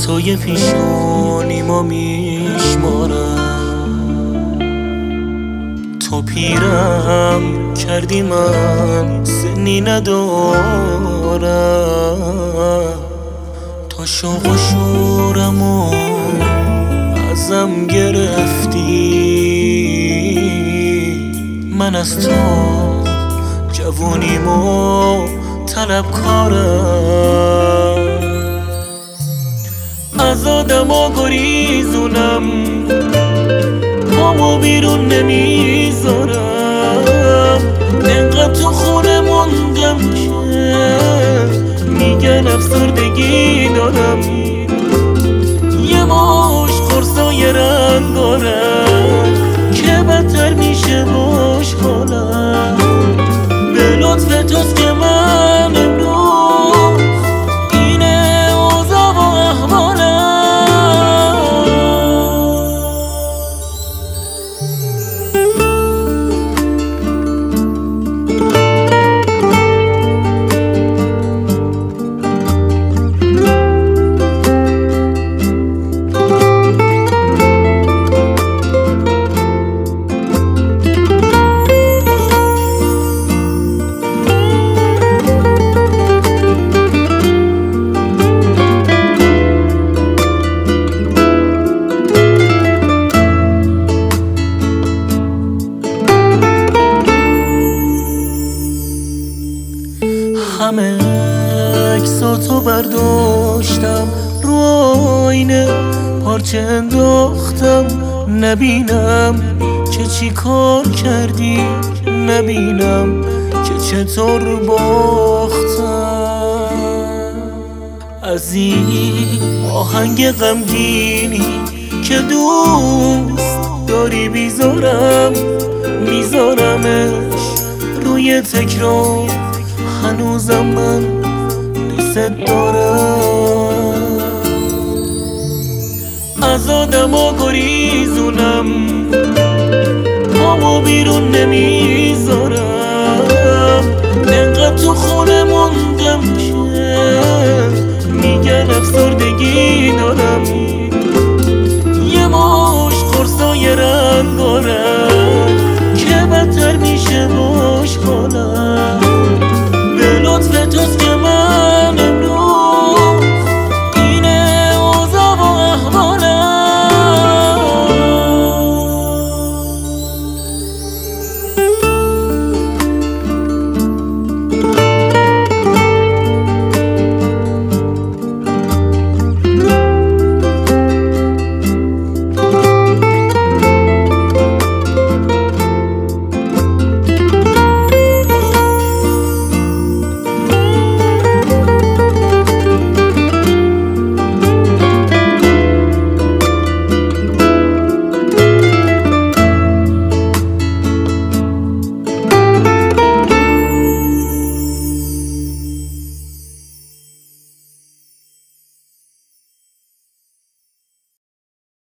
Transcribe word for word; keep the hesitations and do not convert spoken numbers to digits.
خطای پیشونیمو میشمارم. تو پیرم کردی من سنی ندارم، تا شوق و شورمو ازم گرفتی. من از تو جوونیمو طلب کارم، از آدما گریزونم، پامو بیرون نمیذارم. انقدر تو خونه موندم که میگن افسردگی دارم. یه ماش قرصای رنگ دارم که بدتر میشه باش حالم. به لطف توست که من امروز اینه اوضاع و احوالم. همه عکساتو برداشتم، رو آینه پارچه انداختم. نبینم که چی کار کردی، نبینم که چطور باختم. از این آهنگ غمگینی که دوست داری بیزارم، میذارمش روی تکرار. هنوزم من دوست دارم، از آدما گریزونم، پامو بیرون نمیذارم. انقدر تو خونه موندم که میگن افسردگی دارم.